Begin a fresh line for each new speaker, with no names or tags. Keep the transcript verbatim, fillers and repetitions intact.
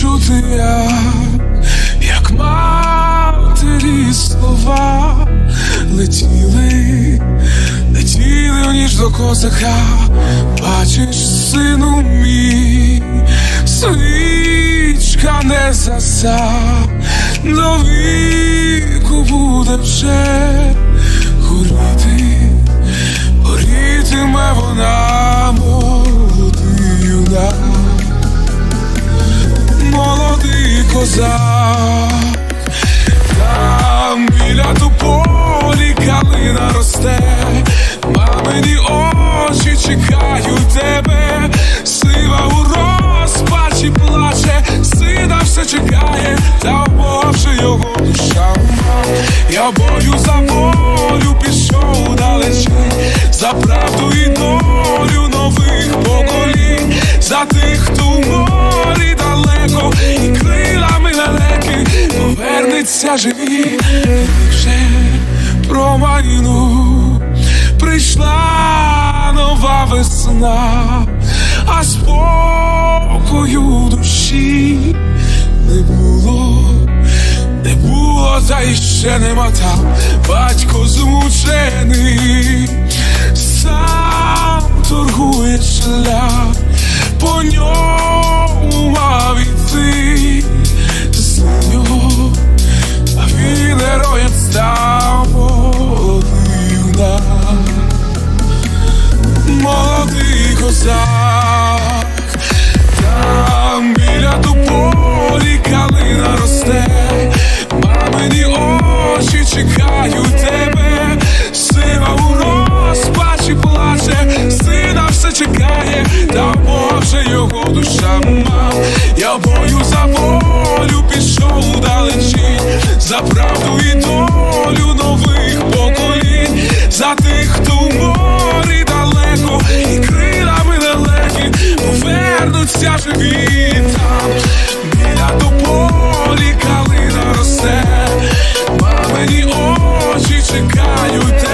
чути, як, як матері слова летіли, летіли в ніч до козака. Бачиш, сину мій, свічка не заса, до віку буде вже горіти, горітиме вона, молодий юнак, молодий козак. Там біля тополі калина росте, мамині очі чекають тебе. Сива у розпачі плаче, сина все чекає, та вмовши його душа. Я бою за волю пішов далечі, за правду і долю нових поколінь, за тих, хто в морі далеко і крилами далеки повернеться живі. Вже про війну прийшла нова весна, а спокою в душі не було, не було, та іще нема. Там батько змучений сам торгує шлях, по ньому мав іти син його, а він героєм став. Молодий юнак, молодий козак. Там біля тополі калина росте, мамині очі чекають тебе. Сива у розпачі плаче, сина все чекає, та може його душа мав. Я в бою за волю пішов далечі, за правду і долю нових поколінь, за тих, хто в морі далеко і крилами далекі повернуться живі. Там біля тополі калина росте, мамині очі чекають тебе.